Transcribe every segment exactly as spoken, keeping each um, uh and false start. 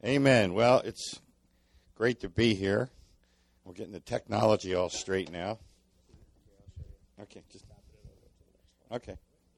Amen. Well, it's great to be here. We're getting the technology all straight now. Okay, just okay.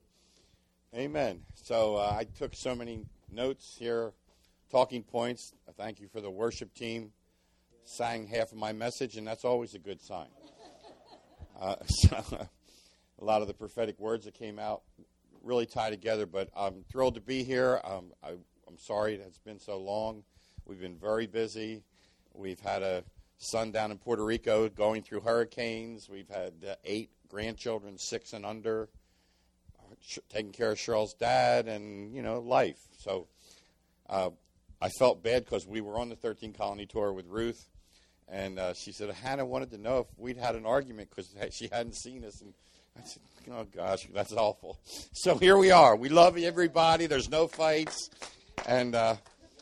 Amen. So uh, I took so many notes here, talking points. I thank you for the worship team. Sang half of my message, and that's always a good sign. Uh, so, a lot of the prophetic words that came out really tie together, but I'm thrilled to be here. Um, I, I'm sorry it has been so long. We've been very busy. We've had a son down in Puerto Rico going through hurricanes. We've had uh, eight grandchildren, six and under, uh, sh- taking care of Cheryl's dad, and, you know, life. So uh, I felt bad because we were on the thirteen Colony Tour with Ruth, and uh, she said, Hannah wanted to know if we'd had an argument because she hadn't seen us. And I said, oh, gosh, that's awful. So here we are. We love everybody. There's no fights. And uh,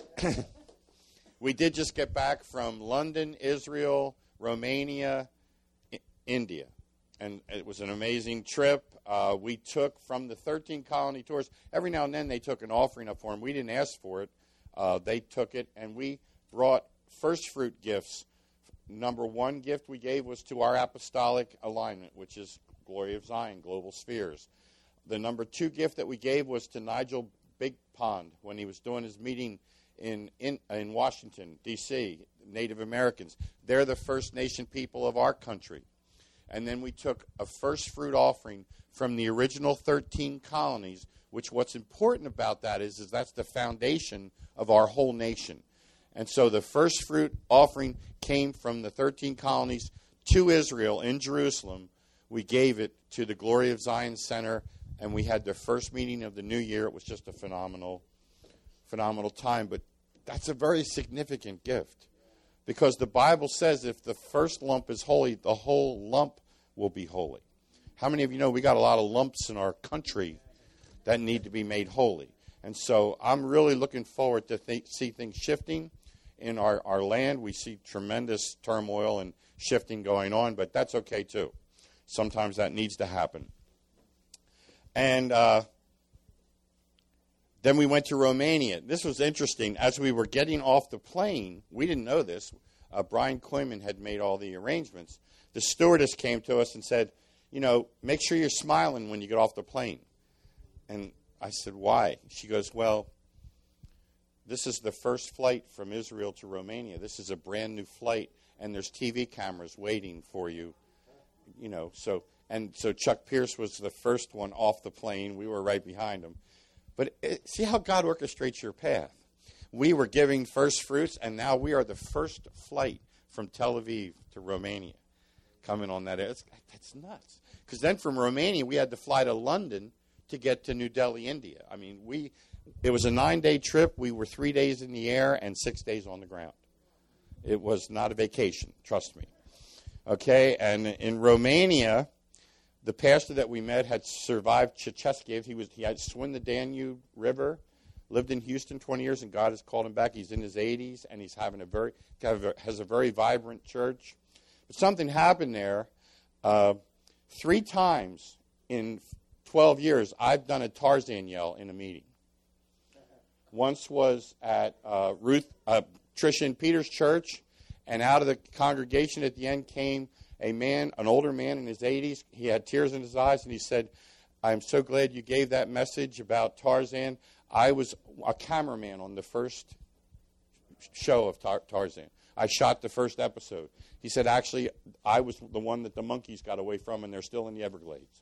we did just get back from London, Israel, Romania, I- India. And it was an amazing trip. Uh, we took from the thirteen Colony Tours, every now and then they took an offering up for them. We didn't ask for it. Uh, they took it, and we brought first fruit gifts. Number one gift we gave was to our apostolic alignment, which is Glory of Zion, Global Spheres. The number two gift that we gave was to Nigel Big Pond when he was doing his meeting in, in, in Washington, D C, Native Americans. They're the First Nation people of our country. And then we took a first fruit offering from the original thirteen colonies, which what's important about that is, is that's the foundation of our whole nation. And so the first fruit offering came from the thirteen colonies to Israel in Jerusalem. We gave it to the Glory of Zion Center, and we had the first meeting of the new year. It was just a phenomenal, phenomenal time. But that's a very significant gift because the Bible says if the first lump is holy, the whole lump will be holy. How many of you know we got a lot of lumps in our country that need to be made holy? And so I'm really looking forward to th- see things shifting in our, our land. We see tremendous turmoil and shifting going on, but that's okay too. Sometimes that needs to happen. And uh, then we went to Romania. This was interesting. As we were getting off the plane, we didn't know this. Uh, Brian Koyman had made all the arrangements. The stewardess came to us and said, you know, make sure you're smiling when you get off the plane. And I said, why? She goes, well, this is the first flight from Israel to Romania. This is a brand new flight, and there's T V cameras waiting for you. You know, so and so Chuck Pierce was the first one off the plane. We were right behind him. But it, see how God orchestrates your path. We were giving first fruits, and now we are the first flight from Tel Aviv to Romania coming on that. It's, that's nuts. Because then from Romania, we had to fly to London to get to New Delhi, India. I mean, we it was a nine-day trip. We were three days in the air and six days on the ground. It was not a vacation, trust me. Okay, and in Romania, the pastor that we met had survived Ceausescu. He was he had swum the Danube River, lived in Houston twenty years, and God has called him back. He's in his eighties, and he's having a very has a very vibrant church. But something happened there. Uh, three times in twelve years, I've done a Tarzan yell in a meeting. Once was at uh, Ruth uh, Tricia and Peter's church. And out of the congregation at the end came a man, an older man in his eighties. He had tears in his eyes, and he said, I'm so glad you gave that message about Tarzan. I was a cameraman on the first show of Tar- Tarzan. I shot the first episode. He said, actually, I was the one that the monkeys got away from, and they're still in the Everglades.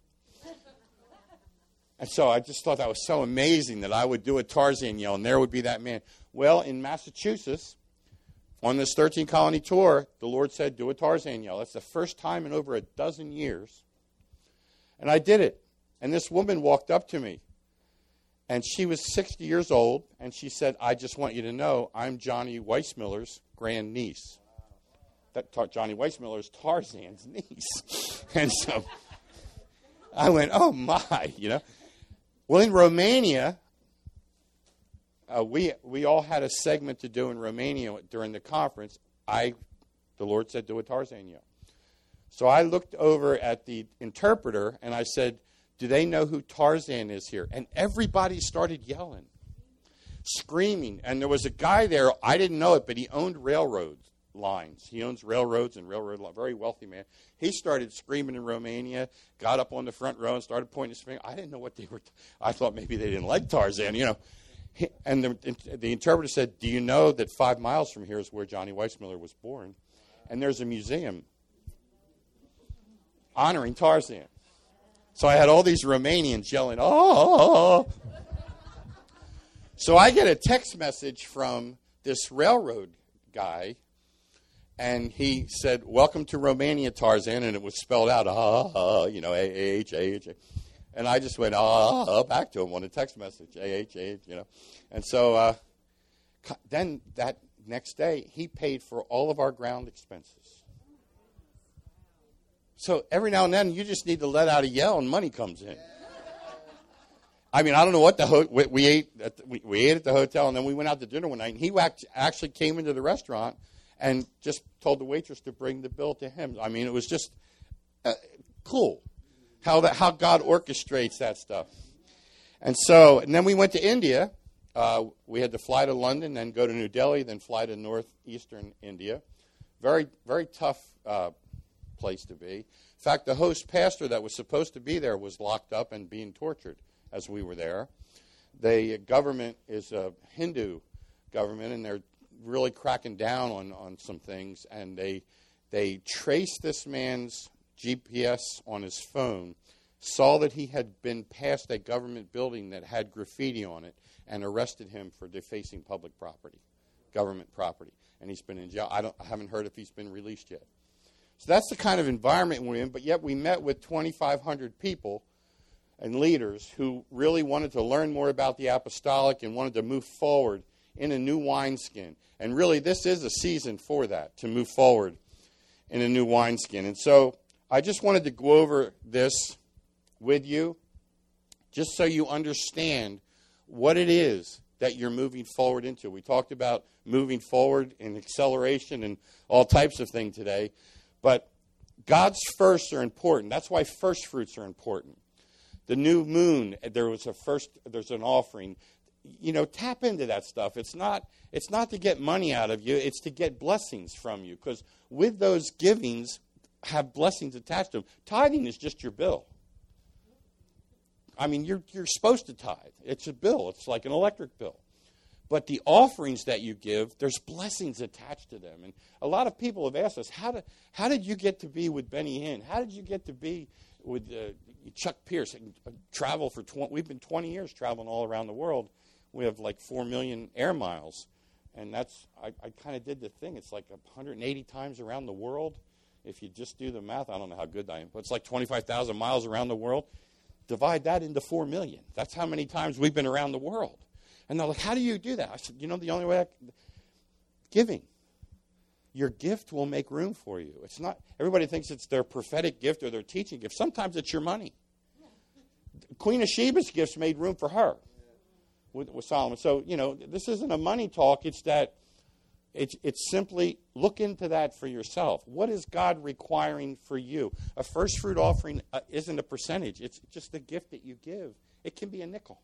And so I just thought that was so amazing that I would do a Tarzan yell, and there would be that man. Well, in Massachusetts, on this thirteen Colony Tour, the Lord said, do a Tarzan yell. That's the first time in over a dozen years. And I did it. And this woman walked up to me. And she was sixty years old. And she said, I just want you to know I'm Johnny Weissmiller's grandniece. That tar- Johnny Weissmiller is Tarzan's niece. And so I went, oh, my, you know. Well, in Romania, Uh, we we all had a segment to do in Romania during the conference. I, the Lord said, do a Tarzan yell. So I looked over at the interpreter and I said, do they know who Tarzan is here? And everybody started yelling. screaming. And there was a guy there, I didn't know it, but he owned railroad lines. He owns railroads and railroad, very wealthy man. He started screaming in Romania, got up on the front row and started pointing his finger. I didn't know what they were, t- I thought maybe they didn't like Tarzan, you know. He, and the, the interpreter said, do you know that five miles from here is where Johnny Weissmuller was born? And there's a museum honoring Tarzan. So I had all these Romanians yelling, oh. So I get a text message from this railroad guy, and he said, welcome to Romania, Tarzan, and it was spelled out, ah, ah you know, A H, A H. And I just went, ah, ah, back to him on a text message, A H, A H, you know. And so uh, then that next day, he paid for all of our ground expenses. So every now and then, you just need to let out a yell, and money comes in. I mean, I don't know what the ho- we, we ate. At the, we, we ate at the hotel, and then we went out to dinner one night. And he act- actually came into the restaurant and just told the waitress to bring the bill to him. I mean, it was just uh, cool how that how God orchestrates that stuff. And so, and then we went to India. Uh, we had to fly to London, then go to New Delhi, then fly to northeastern India. Very, very tough uh, place to be. In fact, the host pastor that was supposed to be there was locked up and being tortured as we were there. The government is a Hindu government, and they're really cracking down on, on some things. And they they traced this man's G P S on his phone, saw that he had been past a government building that had graffiti on it, and arrested him for defacing public property, government property. And he's been in jail. I, don't, I haven't heard if he's been released yet. So that's the kind of environment we're in, but yet we met with twenty-five hundred people and leaders who really wanted to learn more about the apostolic and wanted to move forward in a new wineskin. And really, this is a season for that, to move forward in a new wineskin. And so I just wanted to go over this with you, just so you understand what it is that you're moving forward into. We talked about moving forward and acceleration and all types of things today. But God's firsts are important. That's why first fruits are important. The new moon, there was a first, there's an offering. You know, tap into that stuff. It's not, it's not to get money out of you. It's to get blessings from you. Because with those givings, have blessings attached to them. Tithing is just your bill. I mean, you're you're supposed to tithe. It's a bill. It's like an electric bill. But the offerings that you give, there's blessings attached to them. And a lot of people have asked us, how did, how did you get to be with Benny Hinn? How did you get to be with uh, Chuck Pierce? And, uh, travel for twenty, we've been twenty years traveling all around the world. We have like four million air miles. And that's, I, I kind of did the thing. It's like one hundred eighty times around the world. If you just do the math, I don't know how good I am, but it's like twenty-five thousand miles around the world. Divide that into four million. That's how many times we've been around the world. And they're like, how do you do that? I said, you know, the only way I can, giving. Your gift will make room for you. It's not, everybody thinks it's their prophetic gift or their teaching gift. Sometimes it's your money. Queen of Sheba's gifts made room for her with, with Solomon. So, you know, this isn't a money talk. It's that, it's, it's simply look into that for yourself. What is God requiring for you? A first fruit offering uh, isn't a percentage. It's just the gift that you give. It can be a nickel.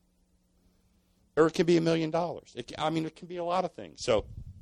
Or it can be a million dollars. It can, I mean, it can be a lot of things. So,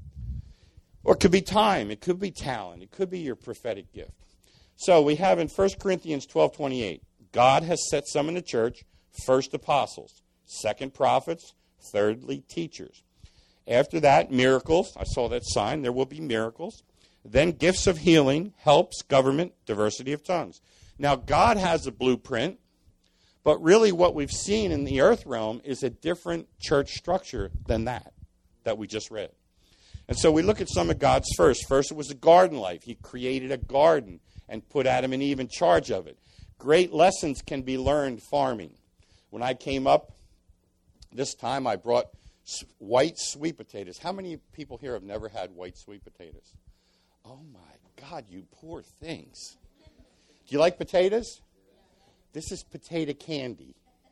or it could be time. It could be talent. It could be your prophetic gift. So we have in First Corinthians twelve twenty-eight, God has set some in the church, first apostles, second prophets, thirdly teachers. After that, miracles. I saw that sign. There will be miracles. Then gifts of healing, helps, government, diversity of tongues. Now, God has a blueprint. But really what we've seen in the earth realm is a different church structure than that, that we just read. And so we look at some of God's first. First, it was a garden life. He created a garden and put Adam and Eve in charge of it. Great lessons can be learned farming. When I came up this time, I brought white sweet potatoes. How many people here have never had white sweet potatoes? Oh, my God, you poor things. Do you like potatoes? This is potato candy.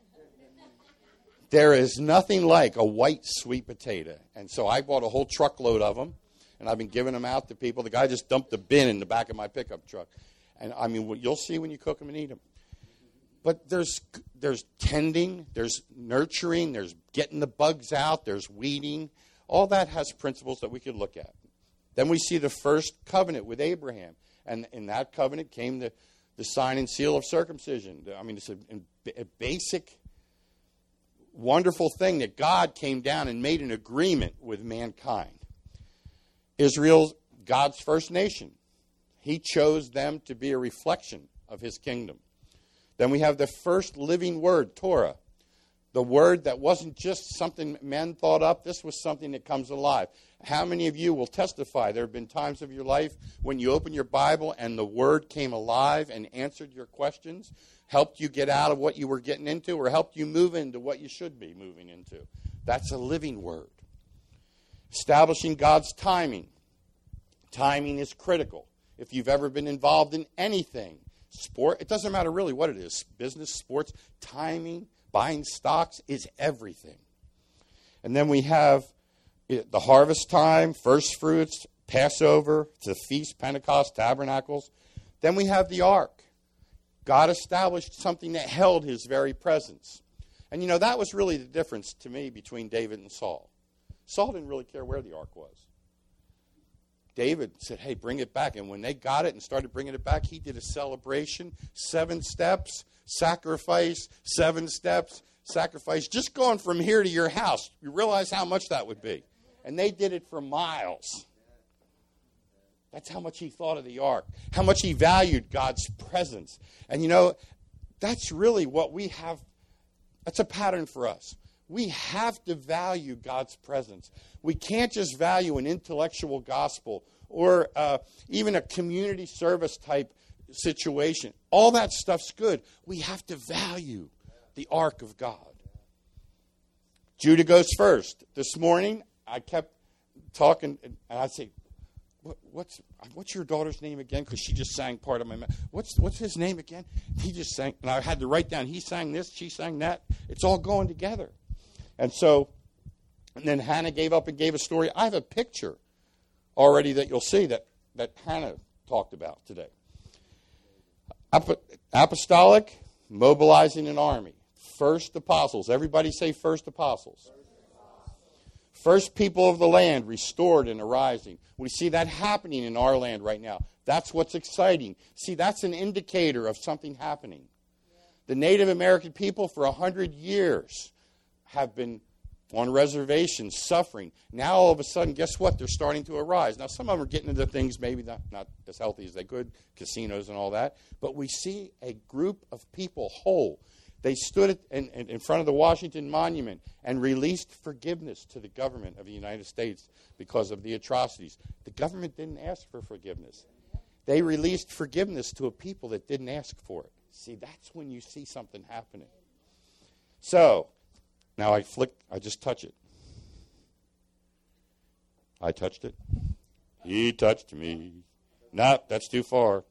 There is nothing like a white sweet potato. And so I bought a whole truckload of them, and I've been giving them out to people. The guy just dumped a bin in the back of my pickup truck. And, I mean, you'll see when you cook them and eat them. But there's there's tending, there's nurturing, there's getting the bugs out, there's weeding. All that has principles that we could look at. Then we see the first covenant with Abraham. And in that covenant came the, the sign and seal of circumcision. I mean, it's a, a basic, wonderful thing that God came down and made an agreement with mankind. Israel's God's first nation. He chose them to be a reflection of his kingdom. Then we have the first living word, Torah. The word that wasn't just something men thought up. This was something that comes alive. How many of you will testify there have been times of your life when you open your Bible and the word came alive and answered your questions, helped you get out of what you were getting into, or helped you move into what you should be moving into? That's a living word. Establishing God's timing. Timing is critical. If you've ever been involved in anything, sport, it doesn't matter really what it is, business, sports, timing, buying stocks is everything. And then we have the harvest time, first fruits, Passover, the feast, Pentecost, tabernacles. Then we have the ark. God established something that held his very presence. And you know, that was really the difference to me between David and Saul. Saul didn't really care where the ark was. David said, hey, bring it back. And when they got it and started bringing it back, he did a celebration, seven steps, sacrifice, seven steps, sacrifice. Just going from here to your house, you realize how much that would be. And they did it for miles. That's how much he thought of the ark, how much he valued God's presence. And you know, that's really what we have. That's a pattern for us. We have to value God's presence. We can't just value an intellectual gospel or uh, even a community service type situation. All that stuff's good. We have to value the ark of God. Judah goes first. This morning, I kept talking, and I'd say, what, what's what's your daughter's name again? Because she just sang part of my message. What's, what's his name again? He just sang, and I had to write down, he sang this, she sang that. It's all going together. And so, and then Hannah gave up and gave a story. I have a picture already that you'll see that, that Hannah talked about today. Apostolic, mobilizing an army. First apostles. Everybody say first apostles. First people of the land, restored and arising. We see that happening in our land right now. That's what's exciting. See, that's an indicator of something happening. The Native American people for a hundred years have been on reservations, suffering. Now, all of a sudden, guess what? They're starting to arise. Now, some of them are getting into things maybe not, not as healthy as they could, casinos and all that. But we see a group of people whole. They stood in, in, in front of the Washington Monument and released forgiveness to the government of the United States because of the atrocities. The government didn't ask for forgiveness. They released forgiveness to a people that didn't ask for it. See, that's when you see something happening. So, now I flick, I just touch it. I touched it. He touched me. No, that's too far.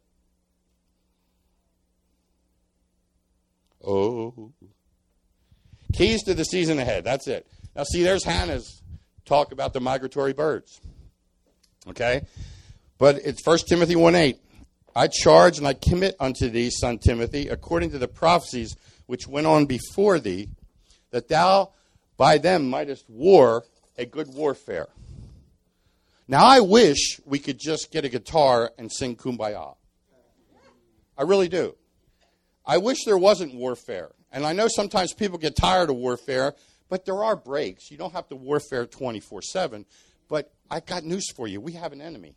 Oh. Keys to the season ahead. That's it. Now, see, there's Hannah's talk about the migratory birds. Okay? But it's First Timothy one eight. I charge and I commit unto thee, son Timothy, according to the prophecies which went on before thee, that thou by them mightest war a good warfare. Now, I wish we could just get a guitar and sing Kumbaya. I really do. I wish there wasn't warfare. And I know sometimes people get tired of warfare, but there are breaks. You don't have to warfare twenty-four seven. But I got news for you. We have an enemy.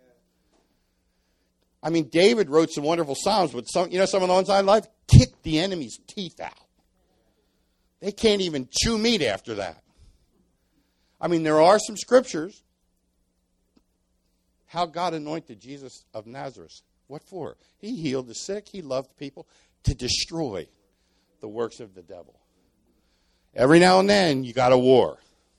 I mean, David wrote some wonderful psalms, but some, you know, some of the ones I like kicked the enemy's teeth out. They can't even chew meat after that. I mean, there are some scriptures. How God anointed Jesus of Nazareth. What for? He healed the sick. He loved people to destroy the works of the devil. Every now and then, you got a war.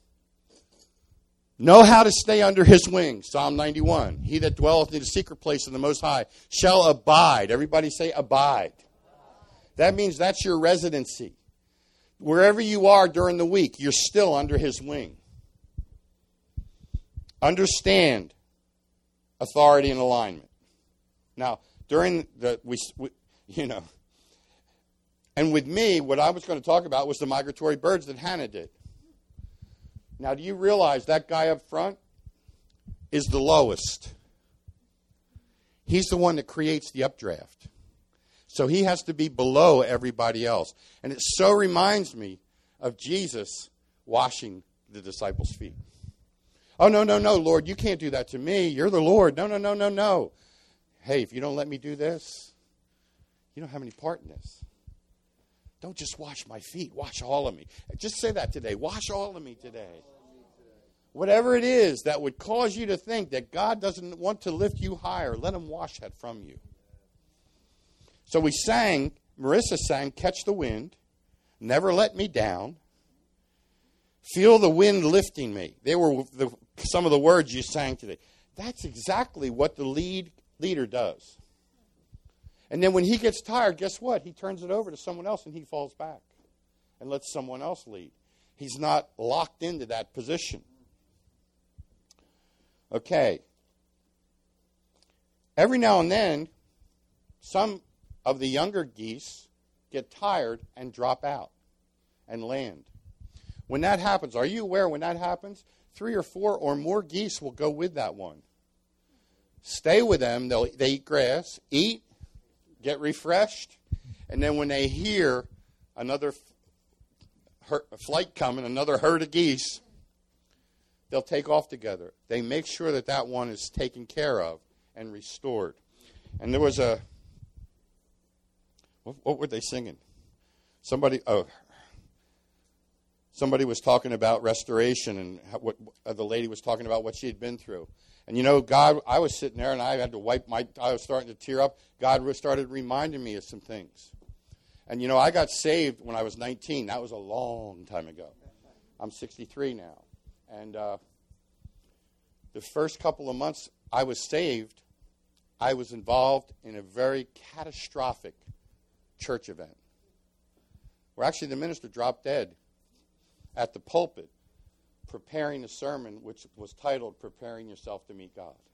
Know how to stay under his wings. Psalm ninety-one. He that dwelleth in the secret place of the Most High shall abide. Everybody say abide. That means that's your residency. Wherever you are during the week, you're still under his wing. Understand authority and alignment. Now, during the, we, we you know, And with me, what I was going to talk about was the migratory birds that Hannah did. Now, do you realize that guy up front is the lowest? He's the one that creates the updraft. So he has to be below everybody else. And it so reminds me of Jesus washing the disciples' feet. Oh, no, no, no, Lord, you can't do that to me. You're the Lord. No, no, no, no, no. Hey, if you don't let me do this, you don't have any part in this. Don't just wash my feet. Wash all of me. Just say that today. Wash all of me today. Whatever it is that would cause you to think that God doesn't want to lift you higher, let him wash that from you. So we sang, Marissa sang, Catch the Wind, Never Let Me Down, Feel the Wind Lifting Me. They were the, some of the words you sang today. That's exactly what the lead leader does. And then when he gets tired, guess what? He turns it over to someone else and he falls back and lets someone else lead. He's not locked into that position. Okay. Every now and then, some of the younger geese get tired and drop out and land. When that happens, are you aware when that happens? Three or four or more geese will go with that one. Stay with them. They'll, they eat grass, eat, get refreshed, and then when they hear another f- her- flight coming, another herd of geese, they'll take off together. They make sure that that one is taken care of and restored. And there was a, what, what were they singing? Somebody, oh, somebody was talking about restoration, and how, what uh, the lady was talking about what she had been through. And you know, God, I was sitting there and I had to wipe my, I was starting to tear up. God started reminding me of some things. And you know, I got saved when I was nineteen. That was a long time ago. I'm sixty-three now. And uh, the first couple of months I was saved, I was involved in a very catastrophic church event where actually the minister dropped dead at the pulpit preparing a sermon which was titled Preparing Yourself to Meet God.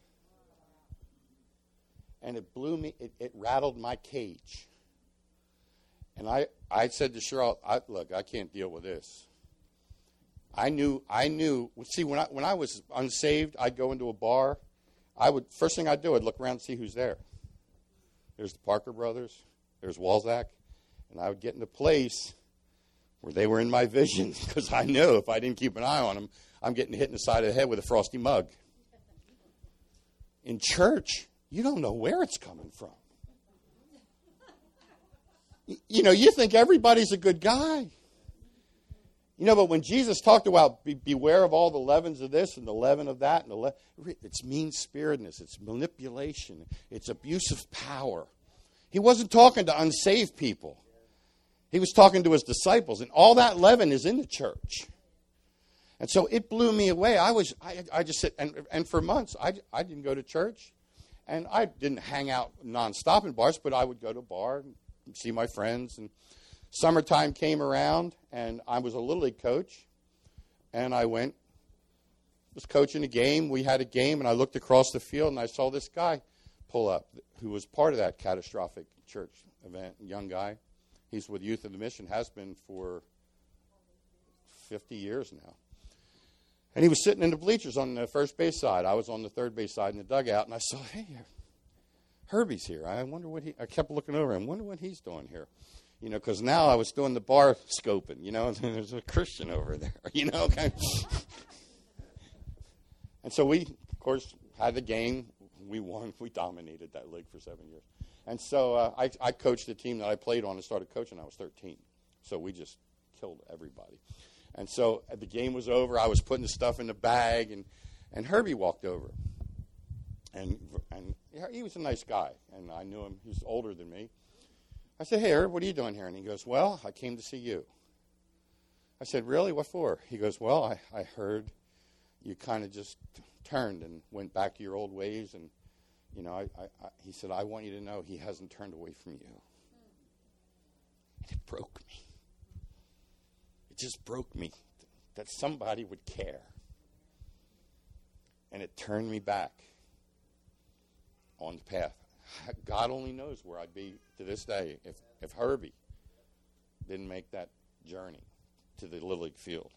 And it blew me, it, it rattled my cage. And I, I said to Cheryl, I, look, I can't deal with this. I knew, I knew, see, when I, when I was unsaved, I'd go into a bar. I would, first thing I'd do, I'd look around and see who's there. There's the Parker brothers, there's Walzak, and I would get in a place where they were in my vision because I knew if I didn't keep an eye on them, I'm getting hit in the side of the head with a frosty mug. In church, you don't know where it's coming from. You know, you think everybody's a good guy. You know, but when Jesus talked about be, beware of all the leavens of this and the leaven of that, and the le- it's mean-spiritedness, it's manipulation, it's abuse of power. He wasn't talking to unsaved people. He was talking to his disciples, and all that leaven is in the church. And so it blew me away. I was, I, I just said, and, and for months, I, I didn't go to church, and I didn't hang out nonstop in bars, but I would go to a bar and see my friends. And summertime came around, and I was a Little League coach, and I went, was coaching a game. We had a game, and I looked across the field, and I saw this guy pull up who was part of that catastrophic church event, a young guy. He's with Youth of the Mission, has been for fifty years now. And he was sitting in the bleachers on the first base side. I was on the third base side in the dugout, and I saw, hey, Herbie's here. I wonder what he, I kept looking over him. I wonder what he's doing here. You know, because now I was doing the bar scoping, you know, and there's a Christian over there, you know. Okay. And so we, of course, had the game. We won. We dominated that league for seven years. And so uh, I, I coached the team that I played on and started coaching when I was thirteen. So we just killed everybody. And so the game was over. I was putting the stuff in the bag, and, and Herbie walked over. And and he was a nice guy, and I knew him. He was older than me. I said, hey, Herb, what are you doing here? And he goes, well, I came to see you. I said, really? What for? He goes, well, I, I heard you kind of just turned and went back to your old ways, and you know, I, I, I, he said, I want you to know he hasn't turned away from you. And it broke me. It just broke me that somebody would care. And it turned me back on the path. God only knows where I'd be to this day if, if Herbie didn't make that journey to the Little League field.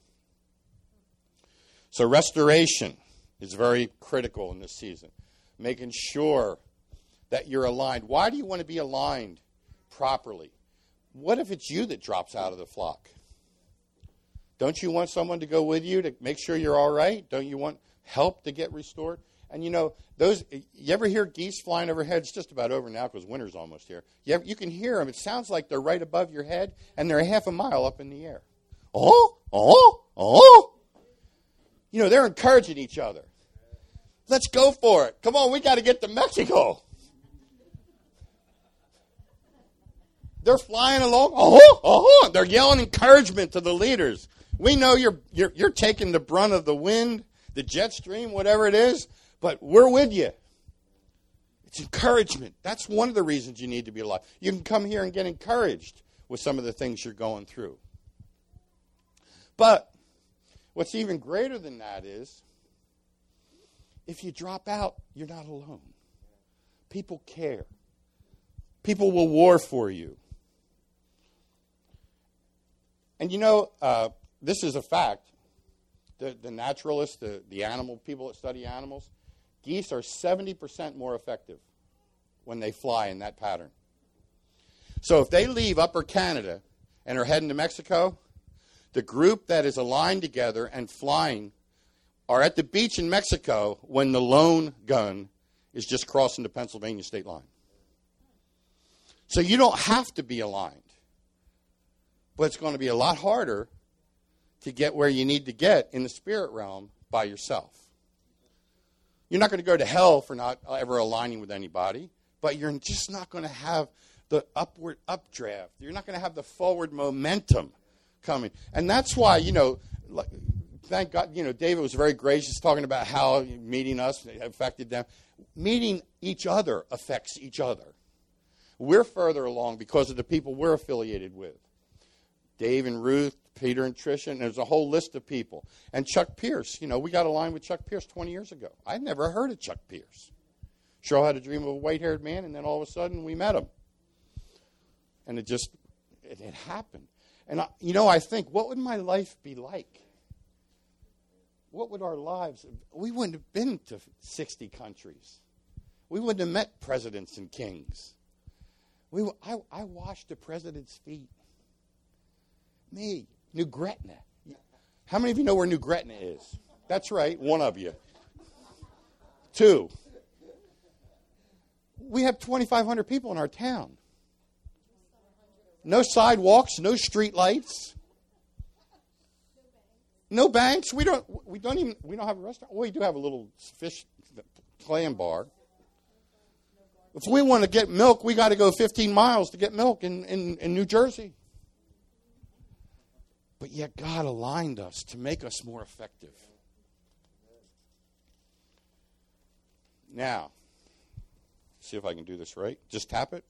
So restoration is very critical in this season. Making sure that you're aligned. Why do you want to be aligned properly? What if it's you that drops out of the flock? Don't you want someone to go with you to make sure you're all right? Don't you want help to get restored? And you know, those. You ever hear geese flying overhead? It's just about over now because winter's almost here. You, ever, you can hear them. It sounds like they're right above your head, and they're a half a mile up in the air. Oh, oh, oh. You know, they're encouraging each other. Let's go for it. Come on, we got to get to Mexico. They're flying along. Oh, oh, they're yelling encouragement to the leaders. We know you're, you're, you're taking the brunt of the wind, the jet stream, whatever it is, but we're with you. It's encouragement. That's one of the reasons you need to be alive. You can come here and get encouraged with some of the things you're going through. But what's even greater than that is, if you drop out, you're not alone. People care. People will war for you. And you know, uh, this is a fact. The, the naturalists, the, the animal people that study animals, geese are seventy percent more effective when they fly in that pattern. So if they leave Upper Canada and are heading to Mexico, the group that is aligned together and flying are at the beach in Mexico when the lone gun is just crossing the Pennsylvania state line. So you don't have to be aligned. But it's going to be a lot harder to get where you need to get in the spirit realm by yourself. You're not going to go to hell for not ever aligning with anybody, but you're just not going to have the upward updraft. You're not going to have the forward momentum coming. And that's why, you know, thank God, you know, David was very gracious talking about how meeting us affected them. Meeting each other affects each other. We're further along because of the people we're affiliated with. Dave and Ruth, Peter and Tricia, and there's a whole list of people. And Chuck Pierce, you know, we got aligned with Chuck Pierce twenty years ago. I'd never heard of Chuck Pierce. Cheryl had a dream of a white-haired man, and then all of a sudden we met him. And it just, it had happened. And, I, you know, I think, what would my life be like? What would our lives, we wouldn't have been to sixty countries. We wouldn't have met presidents and kings. We, I, I washed the president's feet. Me, New Gretna. How many of you know where New Gretna is? That's right, one of you. Two. We have twenty-five hundred people in our town. No sidewalks, no street lights. No banks. We don't we don't even we don't have a restaurant. We do have a little fish clam bar. If we want to get milk, we got to go fifteen miles to get milk in, in, in New Jersey. But yet God aligned us to make us more effective. Now, see if I can do this right. Just tap it.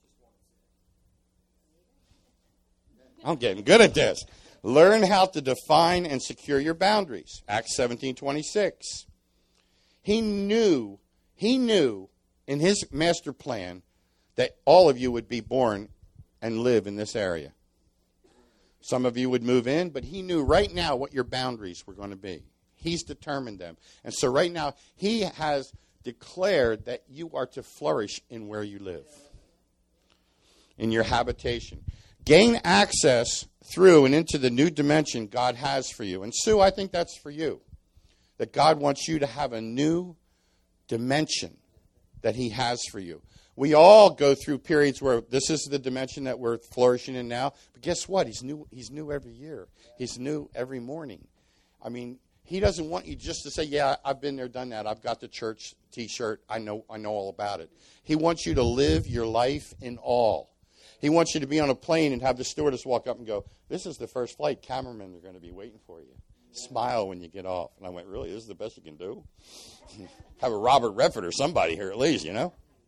I'm getting good at this. Learn how to define and secure your boundaries. Acts seventeen twenty-six. He knew, he knew in his master plan that all of you would be born and live in this area. Some of you would move in, but he knew right now what your boundaries were going to be. He's determined them. And so right now, he has declared that you are to flourish in where you live, in your habitation. Gain access through and into the new dimension God has for you. And Sue, I think that's for you. That God wants you to have a new dimension that he has for you. We all go through periods where this is the dimension that we're flourishing in now. But guess what? He's new, he's new every year. He's new every morning. I mean, he doesn't want you just to say, yeah, I've been there, done that. I've got the church T-shirt. I know, I know all about it. He wants you to live your life in awe. He wants you to be on a plane and have the stewardess walk up and go, this is the first flight. Cameramen are going to be waiting for you. Smile when you get off. And I went, really? This is the best you can do? Have a Robert Redford or somebody here at least, you know?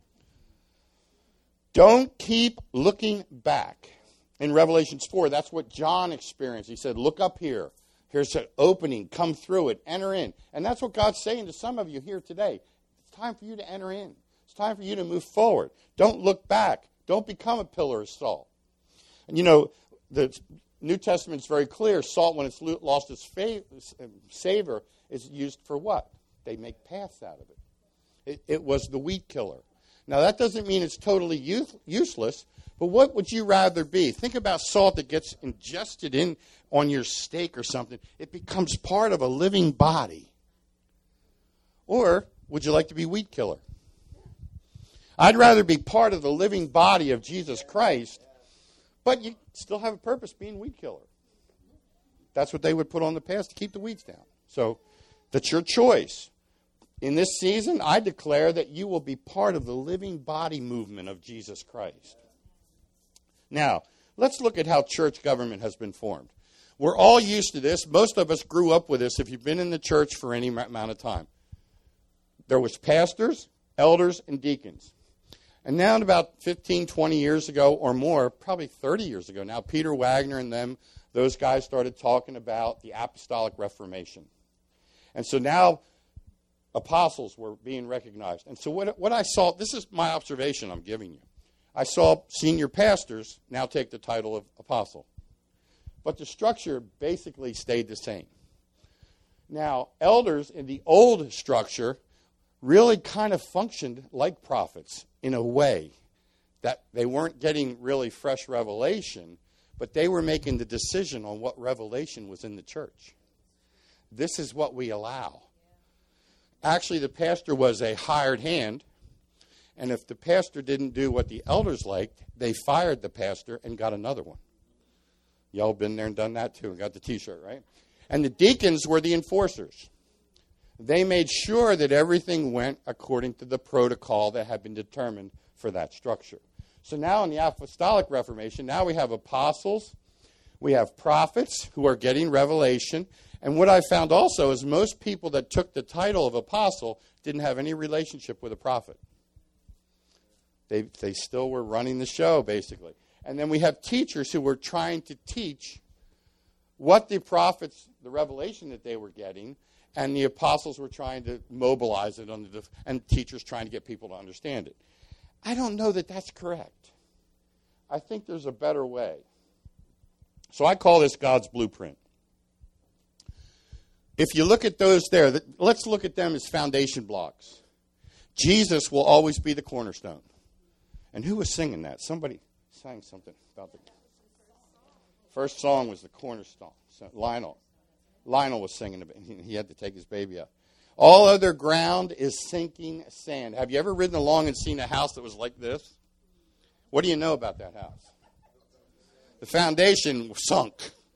Don't keep looking back. In Revelation four, that's what John experienced. He said, look up here. Here's an opening. Come through it. Enter in. And that's what God's saying to some of you here today. It's time for you to enter in. It's time for you to move forward. Don't look back. Don't become a pillar of salt. And you know, the New Testament's very clear. Salt, when it's lost its savor, is used for what? They make paths out of it. It, it was the weed killer. Now, that doesn't mean it's totally use, useless, but what would you rather be? Think about salt that gets ingested in on your steak or something. It becomes part of a living body. Or would you like to be weed killer? I'd rather be part of the living body of Jesus Christ, but you still have a purpose being weed killer. That's what they would put on the path to keep the weeds down. So that's your choice. In this season, I declare that you will be part of the living body movement of Jesus Christ. Now, let's look at how church government has been formed. We're all used to this. Most of us grew up with this if you've been in the church for any amount of time. There was pastors, elders, and deacons. And now about fifteen, twenty years ago or more, probably thirty years ago now, Peter Wagner and them, those guys started talking about the Apostolic Reformation. And so now apostles were being recognized. And so what, what I saw, this is my observation I'm giving you. I saw senior pastors now take the title of apostle. But the structure basically stayed the same. Now, elders in the old structure really kind of functioned like prophets in a way that they weren't getting really fresh revelation, but they were making the decision on what revelation was in the church. This is what we allow. Actually, the pastor was a hired hand, and if the pastor didn't do what the elders liked, they fired the pastor and got another one. Y'all been there and done that too and got the t-shirt, right? And the deacons were the enforcers. They made sure that everything went according to the protocol that had been determined for that structure. So now in the Apostolic Reformation, now we have apostles, we have prophets who are getting revelation, and what I found also is most people that took the title of apostle didn't have any relationship with a prophet. They, they still were running the show, basically. And then we have teachers who were trying to teach what the prophets, the revelation that they were getting, and the apostles were trying to mobilize it, under the, and teachers trying to get people to understand it. I don't know that that's correct. I think there's a better way. So I call this God's blueprint. If you look at those there, let's look at them as foundation blocks. Jesus will always be the cornerstone. And who was singing that? Somebody sang something about the first song was the cornerstone. So Lionel. Lionel was singing it. He had to take his baby out. All other ground is sinking sand. Have you ever ridden along and seen a house that was like this? What do you know about that house? The foundation was sunk.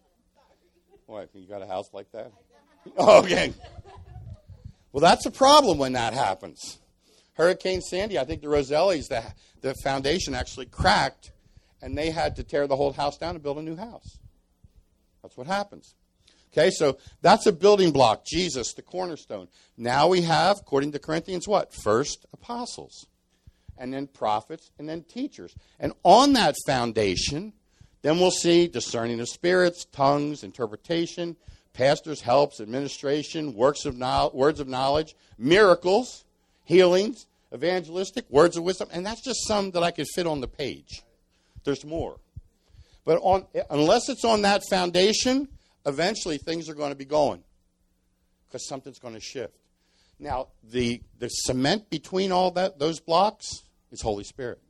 What, you got a house like that? Oh, okay. Well, that's a problem when that happens. Hurricane Sandy, I think the Rosellis, the, the foundation actually cracked, and they had to tear the whole house down and build a new house. That's what happens. Okay, so that's a building block. Jesus, the cornerstone. Now we have, according to Corinthians, what? First, apostles, and then prophets, and then teachers. And on that foundation, then we'll see discerning of spirits, tongues, interpretation, pastors, helps, administration, works of no- words of knowledge, miracles, healings, evangelistic, words of wisdom. And that's just some that I could fit on the page. There's more. But on, unless it's on that foundation, eventually things are going to be going because something's going to shift. Now, the, the cement between all that those blocks is Holy Spirit.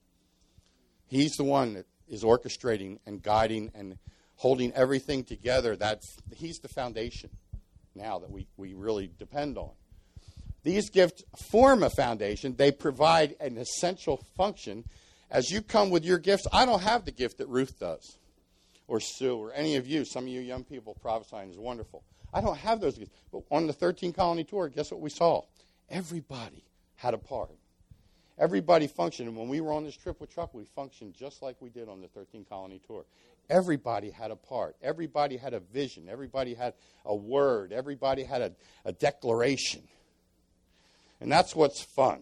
He's the one that is orchestrating and guiding and holding everything together. That he's the foundation now that we, we really depend on. These gifts form a foundation. They provide an essential function. As you come with your gifts, I don't have the gift that Ruth does, or Sue, or any of you. Some of you young people prophesying is wonderful. I don't have those gifts. But on the thirteen colony tour, guess what we saw? Everybody had a part. Everybody functioned. And when we were on this trip with Chuck, we functioned just like we did on the thirteen colony tour. Everybody had a part. Everybody had a vision. Everybody had a word. Everybody had a, a declaration. And that's what's fun.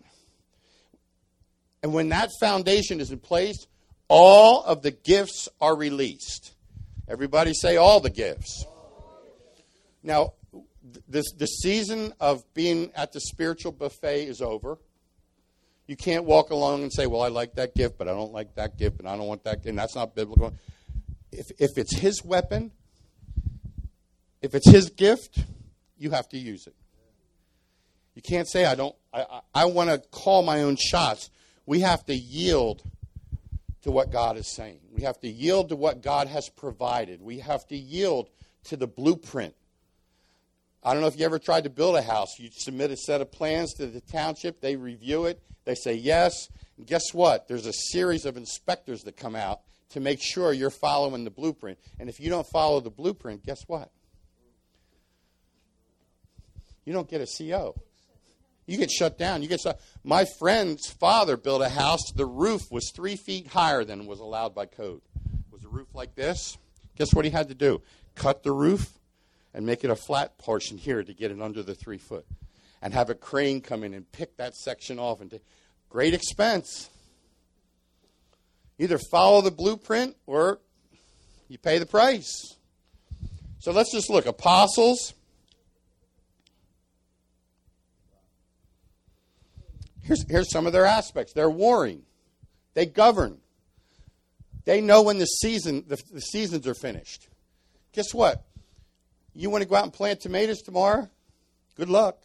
And when that foundation is in place, all of the gifts are released. Everybody say all the gifts. Now, this, the season of being at the spiritual buffet is over. You can't walk along and say, well, I like that gift, but I don't like that gift, and I don't want that gift. And that's not biblical. if, if it's his weapon, if it's his gift, you have to use it. You can't say, I don't, I, I, I want to call my own shots. We have to yield to what God is saying. We have to yield to what God has provided. We have to yield to the blueprint. I don't know if you ever tried to build a house. You submit a set of plans to the township. They review it. They say yes. And guess what? There's a series of inspectors that come out to make sure you're following the blueprint. And if you don't follow the blueprint, guess what? You don't get a C O. You get shut down. You get shut. My friend's father built a house. The roof was three feet higher than was allowed by code. It was a roof like this. Guess what he had to do? Cut the roof and make it a flat portion here to get it under the three foot. And have a crane come in and pick that section off. And t- great expense. Either follow the blueprint or you pay the price. So let's just look. Apostles. Here's, here's some of their aspects. They're warring. They govern. They know when the season the, the seasons are finished. Guess what? You want to go out and plant tomatoes tomorrow? Good luck.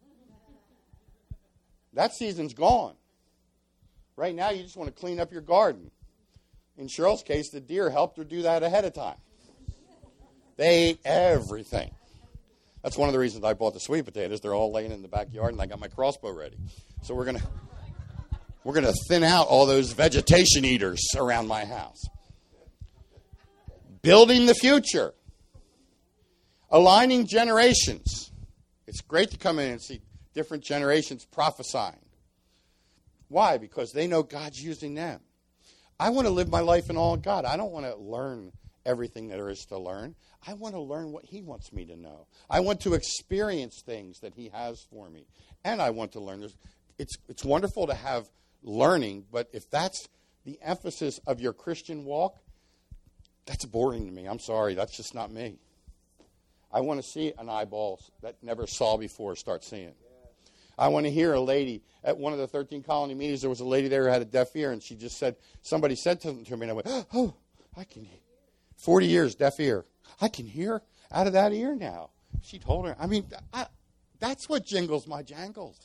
That season's gone. Right now, you just want to clean up your garden. In Cheryl's case, the deer helped her do that ahead of time. They ate everything. That's one of the reasons I bought the sweet potatoes. They're all laying in the backyard, and I got my crossbow ready. So we're gonna we're gonna thin out all those vegetation eaters around my house. Building the future. Aligning generations. It's great to come in and see different generations prophesying. Why? Because they know God's using them. I want to live my life in all of God. I don't want to learn everything there is to learn. I want to learn what he wants me to know. I want to experience things that he has for me. And I want to learn. There's, it's, it's wonderful to have learning, but if that's the emphasis of your Christian walk, that's boring to me. I'm sorry. That's just not me. I want to see an eyeball that never saw before start seeing. I want to hear a lady at one of the thirteen colony meetings. There was a lady there who had a deaf ear, and she just said, somebody said something to me, and I went, oh, I can hear. forty years, deaf ear. I can hear out of that ear now. She told her, I mean, I, that's what jingles my jangles.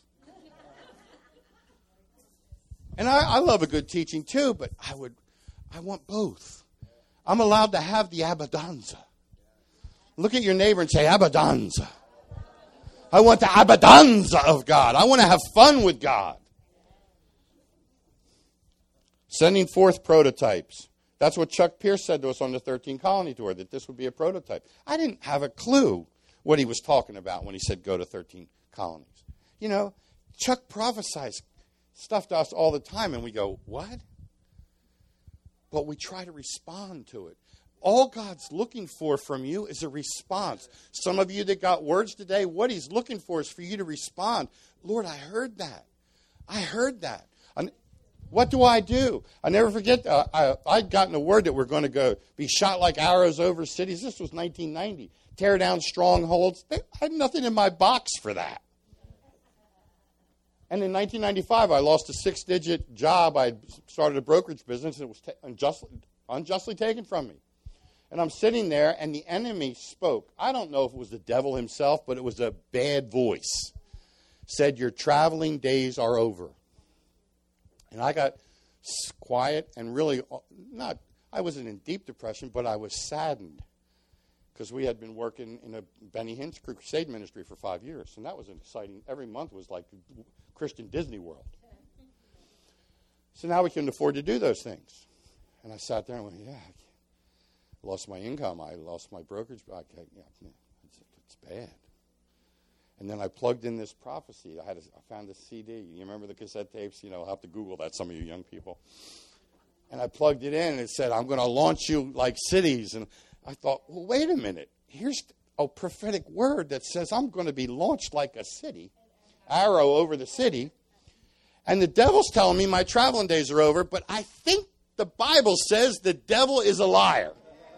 And I, I love a good teaching too, but I would, I want both. I'm allowed to have the abadanza. Look at your neighbor and say, abadanza. I want the abadanza of God. I want to have fun with God. Sending forth prototypes. That's what Chuck Pierce said to us on the thirteen colony tour, that this would be a prototype. I didn't have a clue what he was talking about when he said go to thirteen colonies. You know, Chuck prophesies stuff to us all the time, and we go, what? But we try to respond to it. All God's looking for from you is a response. Some of you that got words today, what he's looking for is for you to respond. Lord, I heard that. I heard that. And what do I do? I never forget, uh, I, I'd gotten a word that we're going to go be shot like arrows over cities. This was nineteen ninety. Tear down strongholds. I had nothing in my box for that. And in nineteen ninety-five, I lost a six-digit job. I started a brokerage business, and it was t- unjustly, unjustly taken from me. And I'm sitting there, and the enemy spoke. I don't know if it was the devil himself, but it was a bad voice. Said, your traveling days are over. And I got quiet and really not, I wasn't in deep depression, but I was saddened. Because we had been working in a Benny Hinn's crusade ministry for five years. And that was exciting. Every month was like Christian Disney World. So now we can afford to do those things. And I sat there and went, yeah, I lost my income. I lost my brokerage. I, yeah, it's, it's bad. And then I plugged in this prophecy. I had a, I found a C D. You remember the cassette tapes? You know, I'll have to Google that, some of you young people. And I plugged it in, and it said, I'm going to launch you like cities. And I thought, well, wait a minute. Here's a prophetic word that says I'm going to be launched like a city, arrow over the city. And the devil's telling me my traveling days are over, but I think the Bible says the devil is a liar.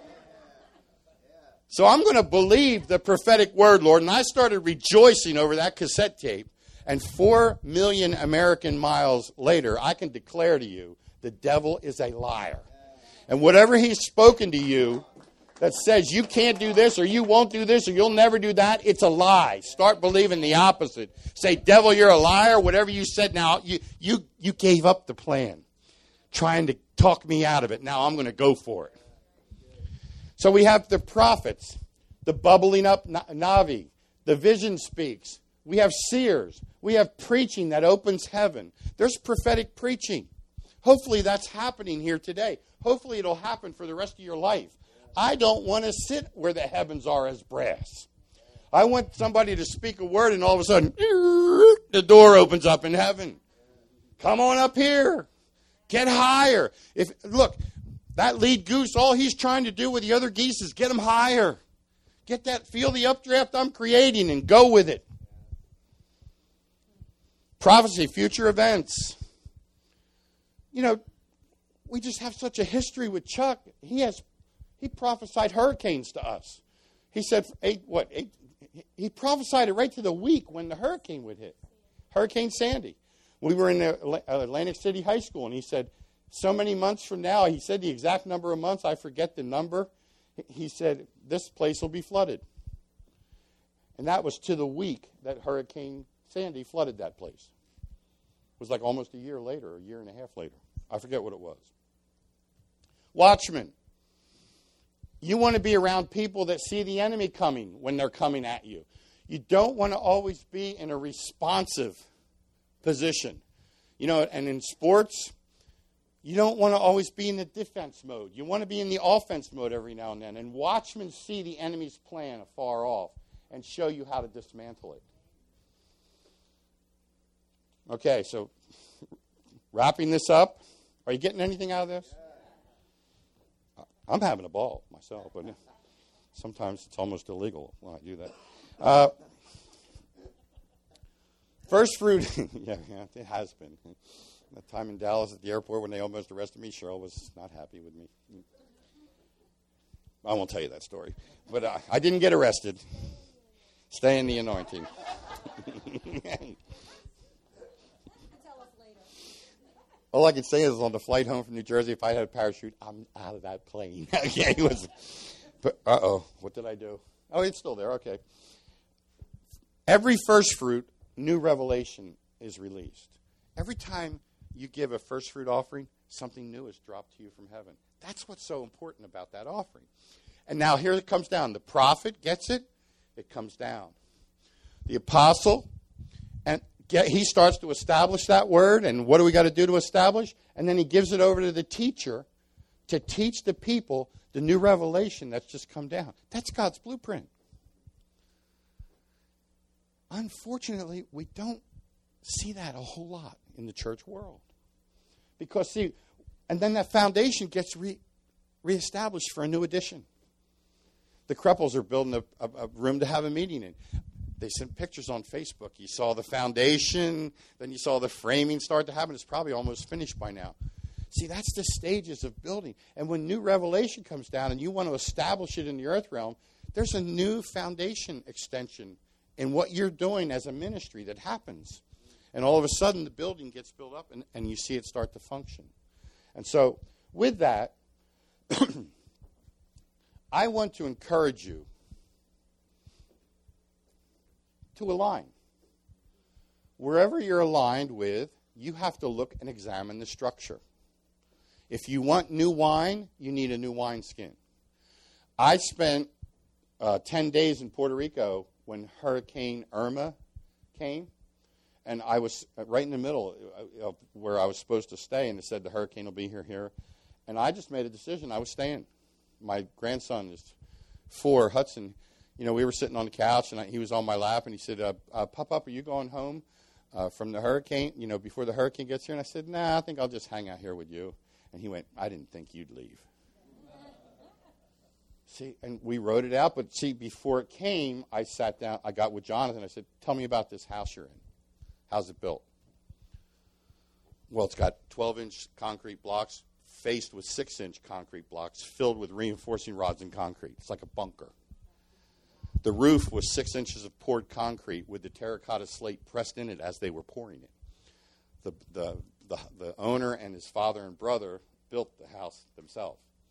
So I'm going to believe the prophetic word, Lord. And I started rejoicing over that cassette tape. And four million American miles later, I can declare to you, the devil is a liar. And whatever he's spoken to you that says you can't do this or you won't do this or you'll never do that, it's a lie. Start believing the opposite. Say, devil, you're a liar. Whatever you said now, you, you, you gave up the plan, trying to talk me out of it. Now I'm going to go for it. So we have the prophets, the bubbling up Navi, the vision speaks. We have seers. We have preaching that opens heaven. There's prophetic preaching. Hopefully that's happening here today. Hopefully it'll happen for the rest of your life. I don't want to sit where the heavens are as brass. I want somebody to speak a word and all of a sudden, the door opens up in heaven. Come on up here. Get higher. If look, that lead goose, all he's trying to do with the other geese is get them higher. Get that, feel the updraft I'm creating and go with it. Prophecy, future events. You know, we just have such a history with Chuck. He has, he prophesied hurricanes to us. He said, eight, what, eight, he prophesied it right to the week when the hurricane would hit. Hurricane Sandy. We were in Atlantic City High School, and he said, so many months from now, he said the exact number of months, I forget the number. He said, this place will be flooded. And that was to the week that Hurricane Sandy flooded that place. It was like almost a year later, a year and a half later. I forget what it was. Watchmen. You want to be around people that see the enemy coming when they're coming at you. You don't want to always be in a responsive position. You know, and in sports, you don't want to always be in the defense mode. You want to be in the offense mode every now and then. And watchmen see the enemy's plan afar off and show you how to dismantle it. Okay, so wrapping this up. Are you getting anything out of this? I'm having a ball myself, but sometimes it's almost illegal when I do that. Uh, first fruit, yeah, yeah, it has been. That time in Dallas at the airport when they almost arrested me, Cheryl was not happy with me. I won't tell you that story. But uh, I didn't get arrested. Stay in the anointing. All I can say is on the flight home from New Jersey, if I had a parachute, I'm out of that plane. Okay, it was. But, uh-oh, what did I do? Oh, it's still there. Okay. Every first fruit, new revelation is released. Every time you give a first fruit offering, something new is dropped to you from heaven. That's what's so important about that offering. And now here it comes down. The prophet gets it. It comes down. The apostle, and get, he starts to establish that word. And what do we got to do to establish? And then he gives it over to the teacher to teach the people the new revelation that's just come down. That's God's blueprint. Unfortunately, we don't see that a whole lot in the church world. Because, see, and then that foundation gets re, reestablished for a new edition. The Kreppels are building a, a, a room to have a meeting in. They sent pictures on Facebook. You saw the foundation, then you saw the framing start to happen. It's probably almost finished by now. See, that's the stages of building. And when new revelation comes down and you want to establish it in the earth realm, there's a new foundation extension in what you're doing as a ministry that happens. And all of a sudden, the building gets built up, and, and you see it start to function. And so, with that, I want to encourage you to align. Wherever you're aligned with, you have to look and examine the structure. If you want new wine, you need a new wineskin. I spent uh, ten days in Puerto Rico when Hurricane Irma came. And I was right in the middle of where I was supposed to stay, and it said the hurricane will be here, here. And I just made a decision. I was staying. My grandson is four, Hudson. You know, we were sitting on the couch, and I, he was on my lap, and he said, uh, uh, Pop up, are you going home uh, from the hurricane, you know, before the hurricane gets here? And I said, nah, I think I'll just hang out here with you. And he went, I didn't think you'd leave. See, and we wrote it out, but see, before it came, I sat down, I got with Jonathan, I said, tell me about this house you're in. How's it built? Well, it's got twelve-inch concrete blocks faced with six-inch concrete blocks filled with reinforcing rods and concrete. It's like a bunker. The roof was six inches of poured concrete with the terracotta slate pressed in it as they were pouring it. The, the, the, the owner and his father and brother built the house themselves.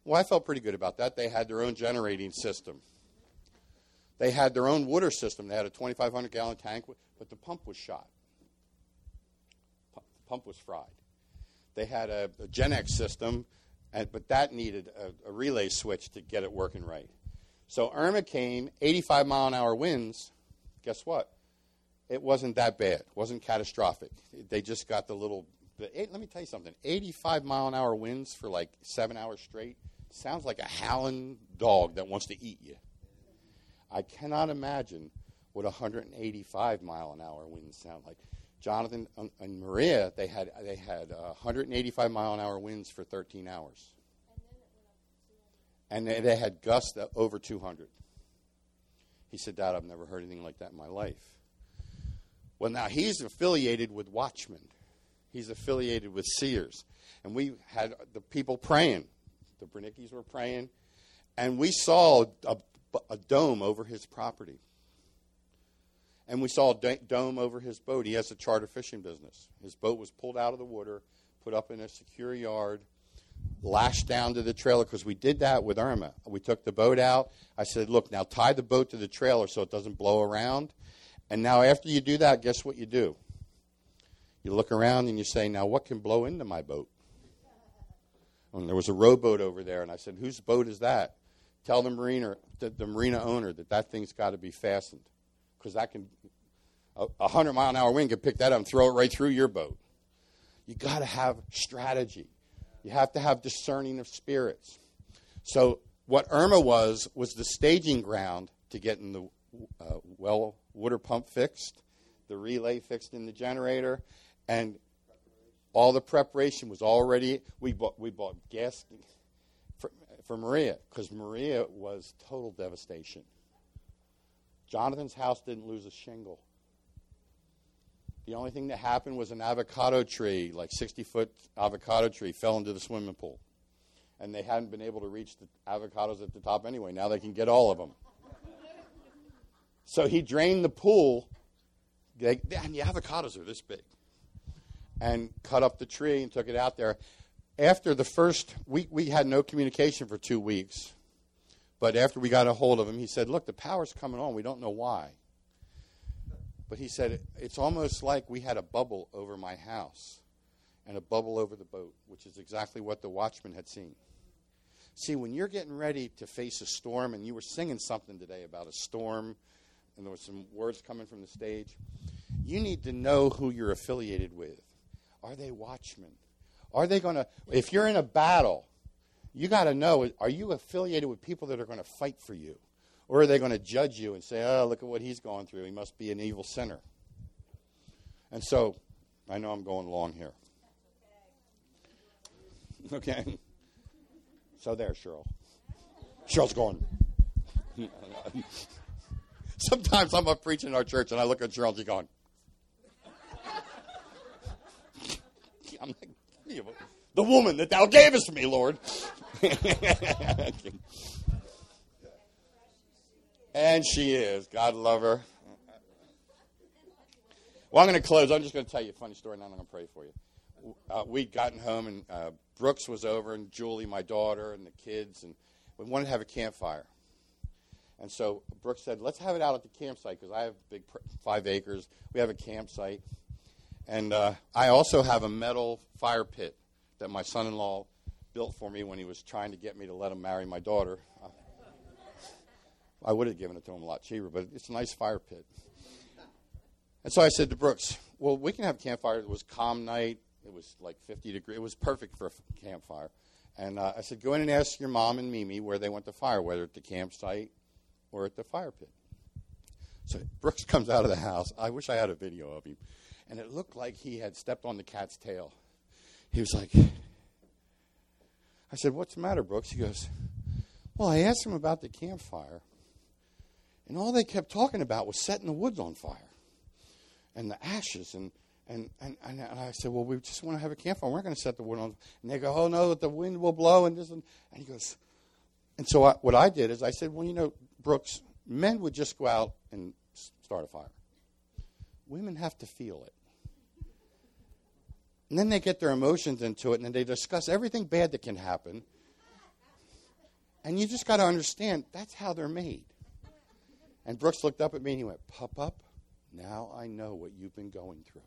Well, I felt pretty good about that. They had their own generating system. They had their own water system. They had a twenty-five hundred gallon tank, but the pump was shot. The pump was fried. They had a, a Gen X system, and, but that needed a, a relay switch to get it working right. So Irma came, eighty-five mile an hour winds. Guess what? It wasn't that bad. It wasn't catastrophic. They just got the little, the, let me tell you something, eighty-five mile an hour winds for like seven hours straight sounds like a howling dog that wants to eat you. I cannot imagine what one hundred eighty-five mile an hour winds sound like. Jonathan and Maria, they had they had uh, one hundred eighty-five mile an hour winds for thirteen hours. And they, they had gusts over two hundred. He said, Dad, I've never heard anything like that in my life. Well, now he's affiliated with Watchmen. He's affiliated with Sears. And we had the people praying. The Bernickis were praying. And we saw a, a dome over his property. And we saw a dome over his boat. He has a charter fishing business. His boat was pulled out of the water, put up in a secure yard, lashed down to the trailer, because we did that with Irma. We took the boat out. I said, look, now tie the boat to the trailer so it doesn't blow around. And now after you do that, guess what you do? You look around and you say, now what can blow into my boat? And there was a rowboat over there, and I said, whose boat is that? Tell the marina, the, the marina owner that that thing's got to be fastened, because that can, a, a hundred mile an hour wind can pick that up and throw it right through your boat. You got to have strategy. You have to have discerning of spirits. So what Irma was was the staging ground to getting the uh, well water pump fixed, the relay fixed in the generator, and all the preparation was already. We bought we bought gas for, for Maria, because Maria was total devastation. Jonathan's house didn't lose a shingle. The only thing that happened was an avocado tree, like sixty-foot avocado tree, fell into the swimming pool. And they hadn't been able to reach the avocados at the top anyway. Now they can get all of them. So he drained the pool, they, and the avocados are this big, and cut up the tree and took it out there. After the first week, we had no communication for two weeks. But after we got a hold of him, he said, look, the power's coming on. We don't know why. But he said, it's almost like we had a bubble over my house and a bubble over the boat, which is exactly what the watchman had seen. See, when you're getting ready to face a storm, and you were singing something today about a storm, and there were some words coming from the stage, you need to know who you're affiliated with. Are they watchmen? Are they going to, if you're in a battle, you got to know, are you affiliated with people that are going to fight for you? Or are they going to judge you and say, oh, look at what he's going through. He must be an evil sinner. And so, I know I'm going long here. Okay. So there, Cheryl. Cheryl's going. Sometimes I'm up preaching in our church, and I look at Cheryl, and she's going. I'm like, the woman that thou gavest me, Lord. And she is. God love her. Well, I'm going to close. I'm just going to tell you a funny story, and then I'm going to pray for you. Uh, we'd gotten home, and uh, Brooks was over, and Julie, my daughter, and the kids, and we wanted to have a campfire. And so Brooks said, let's have it out at the campsite, because I have big pr- five acres. We have a campsite. And uh, I also have a metal fire pit that my son-in-law built for me when he was trying to get me to let him marry my daughter. Uh, I would have given it to him a lot cheaper, but it's a nice fire pit. And so I said to Brooks, well, we can have a campfire. It was a calm night. It was like fifty degrees. It was perfect for a campfire. And uh, I said, go in and ask your mom and Mimi where they went to fire, whether at the campsite or at the fire pit. So Brooks comes out of the house. I wish I had a video of him. And it looked like he had stepped on the cat's tail. He was like, I said, what's the matter, Brooks? He goes, well, I asked him about the campfire, and all they kept talking about was setting the woods on fire and the ashes. And, and, and, and I said, well, we just want to have a campfire. We're not going to set the wood on. And they go, oh, no, the wind will blow. And this and, and he goes, and so I, what I did is I said, well, you know, Brooks, men would just go out and start a fire. Women have to feel it. And then they get their emotions into it, and then they discuss everything bad that can happen. And you just got to understand, that's how they're made. And Brooks looked up at me and he went, Pup up, now I know what you've been going through.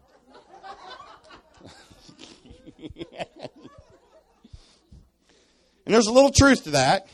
And there's a little truth to that.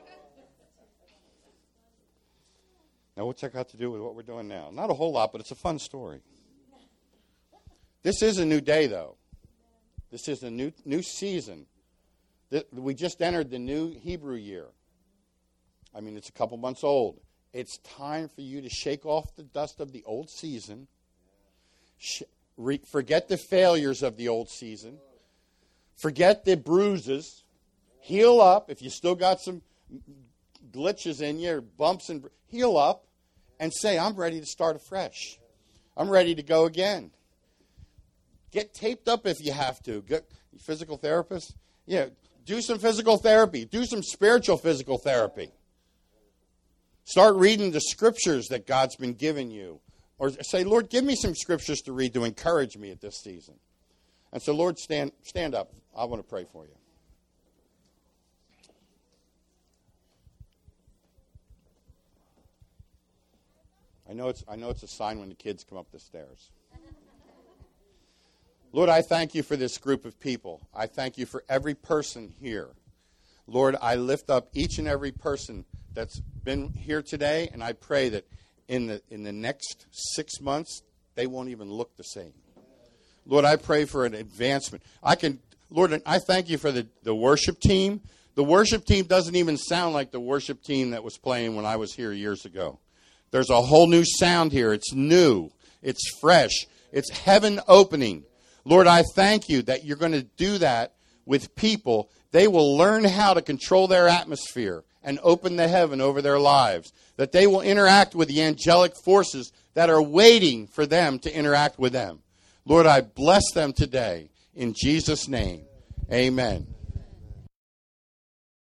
Now, what's that got to do with what we're doing now? Not a whole lot, but it's a fun story. This is a new day, though. This is a new new season. We just entered the new Hebrew year. I mean, it's a couple months old. It's time for you to shake off the dust of the old season. Sh- re- forget the failures of the old season. Forget the bruises. Heal up. If you still got some glitches in you or bumps, and heal up and say, I'm ready to start afresh. I'm ready to go again. Get taped up if you have to. Get physical therapist. Yeah, do some physical therapy. Do some spiritual physical therapy. Start reading the scriptures that God's been giving you. Or say, Lord, give me some scriptures to read to encourage me at this season. And so, Lord, stand stand up. I want to pray for you. I know it's I know it's a sign when the kids come up the stairs. Lord, I thank you for this group of people. I thank you for every person here. Lord, I lift up each and every person that's been here today, and I pray that in the in the next six months, they won't even look the same. Lord, I pray for an advancement. I can, Lord, I thank you for the, the worship team. The worship team doesn't even sound like the worship team that was playing when I was here years ago. There's a whole new sound here. It's new. It's fresh. It's heaven opening. Lord, I thank you that you're going to do that with people. They will learn how to control their atmosphere and open the heaven over their lives. That they will interact with the angelic forces that are waiting for them to interact with them. Lord, I bless them today. In Jesus' name, amen.